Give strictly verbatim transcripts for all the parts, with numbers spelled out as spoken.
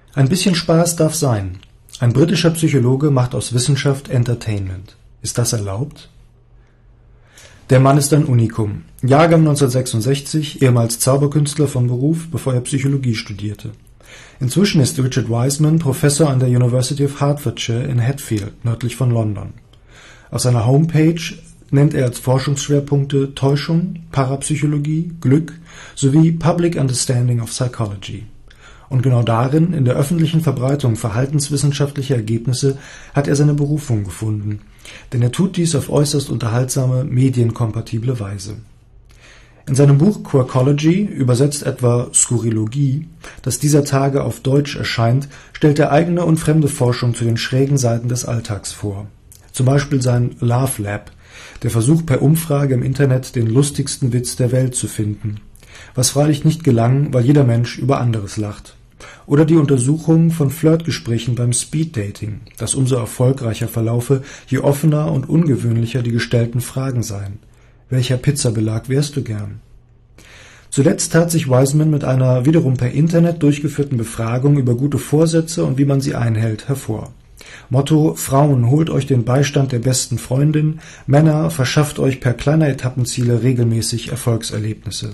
Ein bisschen Spaß darf sein. Ein britischer Psychologe macht aus Wissenschaft Entertainment. Ist das erlaubt? Der Mann ist ein Unikum. Jahrgang neunzehnhundertsechsundsechzig, ehemals Zauberkünstler von Beruf, bevor er Psychologie studierte. Inzwischen ist Richard Wiseman Professor an der University of Hertfordshire in Hatfield, nördlich von London. Auf seiner Homepage nennt er als Forschungsschwerpunkte Täuschung, Parapsychologie, Glück sowie Public Understanding of Psychology. Und genau darin, in der öffentlichen Verbreitung verhaltenswissenschaftlicher Ergebnisse, hat er seine Berufung gefunden, denn er tut dies auf äußerst unterhaltsame, medienkompatible Weise. In seinem Buch Quirkology, übersetzt etwa Skurrilogie, das dieser Tage auf Deutsch erscheint, stellt er eigene und fremde Forschung zu den schrägen Seiten des Alltags vor. Zum Beispiel sein Laugh Lab, der Versuch per Umfrage im Internet den lustigsten Witz der Welt zu finden, was freilich nicht gelang, weil jeder Mensch über anderes lacht. Oder die Untersuchung von Flirtgesprächen beim Speeddating, das umso erfolgreicher verlaufe, je offener und ungewöhnlicher die gestellten Fragen seien. Welcher Pizzabelag wärst du gern? Zuletzt tat sich Wiseman mit einer wiederum per Internet durchgeführten Befragung über gute Vorsätze und wie man sie einhält hervor. Motto: Frauen, holt euch den Beistand der besten Freundin, Männer, verschafft euch per kleiner Etappenziele regelmäßig Erfolgserlebnisse.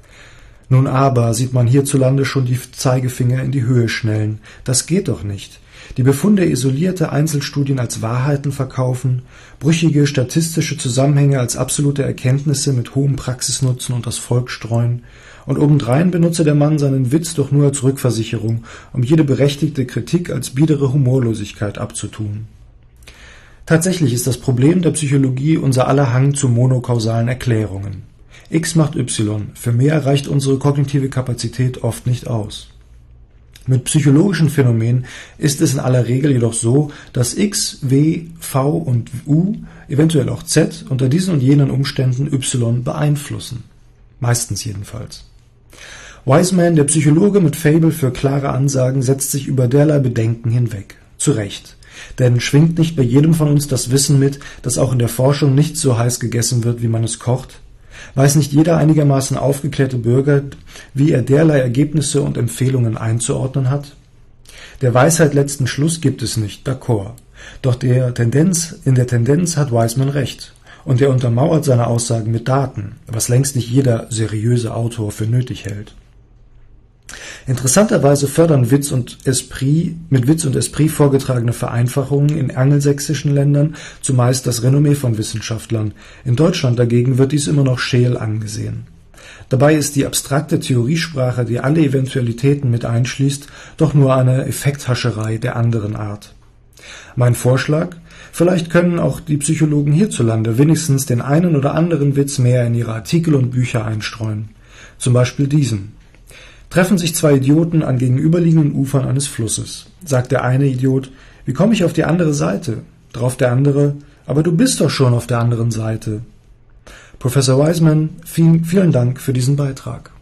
Nun aber sieht man hierzulande schon die Zeigefinger in die Höhe schnellen. Das geht doch nicht. Die Befunde isolierte Einzelstudien als Wahrheiten verkaufen, brüchige statistische Zusammenhänge als absolute Erkenntnisse mit hohem Praxisnutzen unters Volk streuen, und obendrein benutze der Mann seinen Witz doch nur als Rückversicherung, um jede berechtigte Kritik als biedere Humorlosigkeit abzutun. Tatsächlich ist das Problem der Psychologie unser aller Hang zu monokausalen Erklärungen. X macht Y, für mehr reicht unsere kognitive Kapazität oft nicht aus. Mit psychologischen Phänomenen ist es in aller Regel jedoch so, dass X, W, V und U, eventuell auch Z, unter diesen und jenen Umständen Y beeinflussen. Meistens jedenfalls. Wiseman, der Psychologe mit Faible für klare Ansagen, setzt sich über derlei Bedenken hinweg. Zu Recht. Denn schwingt nicht bei jedem von uns das Wissen mit, dass auch in der Forschung nicht so heiß gegessen wird, wie man es kocht? Weiß nicht jeder einigermaßen aufgeklärte Bürger, wie er derlei Ergebnisse und Empfehlungen einzuordnen hat? Der Weisheit letzten Schluss gibt es nicht, d'accord. Doch der Tendenz, in der Tendenz hat Wiseman recht. Und er untermauert seine Aussagen mit Daten, was längst nicht jeder seriöse Autor für nötig hält. Interessanterweise fördern Witz und Esprit, mit Witz und Esprit vorgetragene Vereinfachungen in angelsächsischen Ländern zumeist das Renommee von Wissenschaftlern. In Deutschland dagegen wird dies immer noch scheel angesehen. Dabei ist die abstrakte Theoriesprache, die alle Eventualitäten mit einschließt, doch nur eine Effekthascherei der anderen Art. Mein Vorschlag: Vielleicht können auch die Psychologen hierzulande wenigstens den einen oder anderen Witz mehr in ihre Artikel und Bücher einstreuen. Zum Beispiel diesen. Treffen sich zwei Idioten an gegenüberliegenden Ufern eines Flusses. Sagt der eine Idiot: Wie komme ich auf die andere Seite? Drauf der andere: Aber du bist doch schon auf der anderen Seite. Professor Wiseman, vielen, vielen Dank für diesen Beitrag.